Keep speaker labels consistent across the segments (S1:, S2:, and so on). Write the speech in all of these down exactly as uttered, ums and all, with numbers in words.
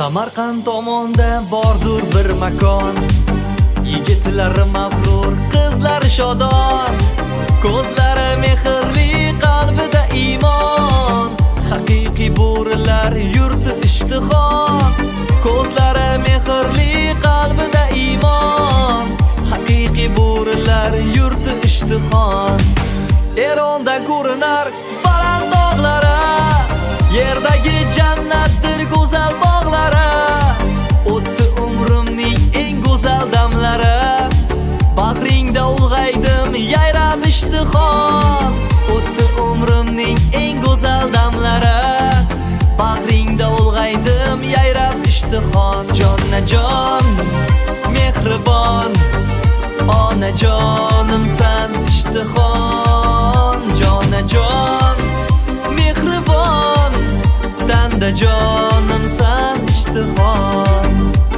S1: Samarqand tomonda bordur bir makon, yigitlari mag'rur, qizlari shodon, ko'zlari mehrli, qalbida iymon, haqiqiy bo'rilar yurti ishtihon. Ko'zlari mehrli, qalbida iymon, haqiqiy bo'rilar yurti ishtihon. Eronda ko'rinar baland dog'lari, yerdagi jannatdir go'zal bog'lari. O'tdi umrimning eng go'zal damlari, bag'ringda ulg'aydim yayrab ishtihon. O'tdi umrimning eng go'zal damlari, bag'ringda ulg'aydim yayrab ishtihon. Jonajon mehribon, onajonimsan ishtihon. Jonajon mehribon, tanda jonimsan ishtihon.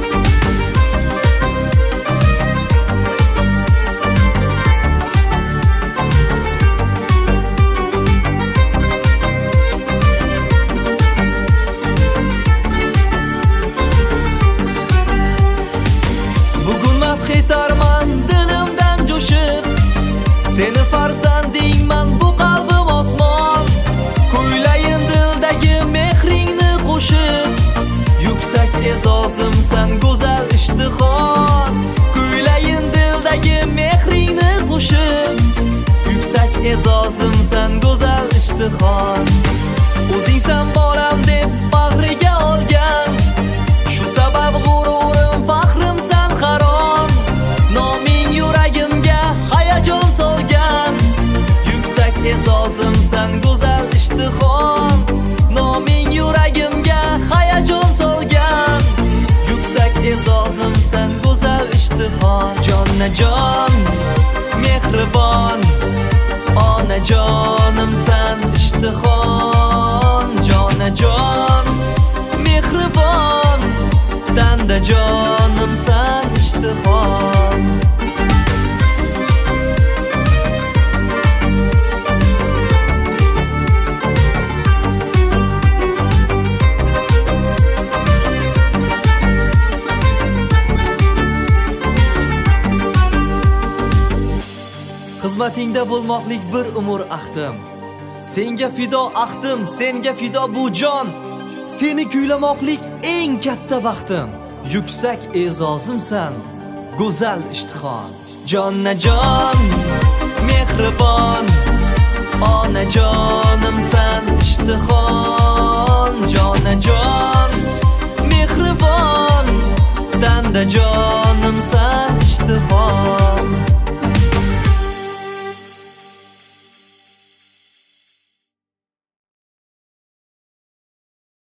S1: Bugun madh etarman dilimdan jo'shib, seni farzandingman bu qalbim osmon. Kuylayin dildagi mehringni qo'shib, yuksak e'zozimsan go'zal ishtihon. Kuylayin dildagi mehringni qo'shib, yuksak e'zozimsan go'zal ishtihon. O'zingsan bolam deb bag'riga olgan, shu sabab g'ururim faxrimsan haron. Noming yuragimga hayajon solgan, yuksak e'zozimsan go'zal ishtihon. Noming yuragimga hayajon solgan, yuksak e'zozimsan go'zal ishtihon. Jonajon mehribon, onajonimsan ishtihon. Jonajon mehribon, tanda jonimsan ishtihon. Xizmatingda bo'lmoqlik bir umr ahdim, senga fido ahdim, senga fido bu jon. Seni kuylamoqlik eng katta baxtim, yuksak e'zozimsan go'zal ishtihon. Jonajon mehribon, onajonimsan ishtihon. Jonajon mehribon, tanda jonimsan ishtihon.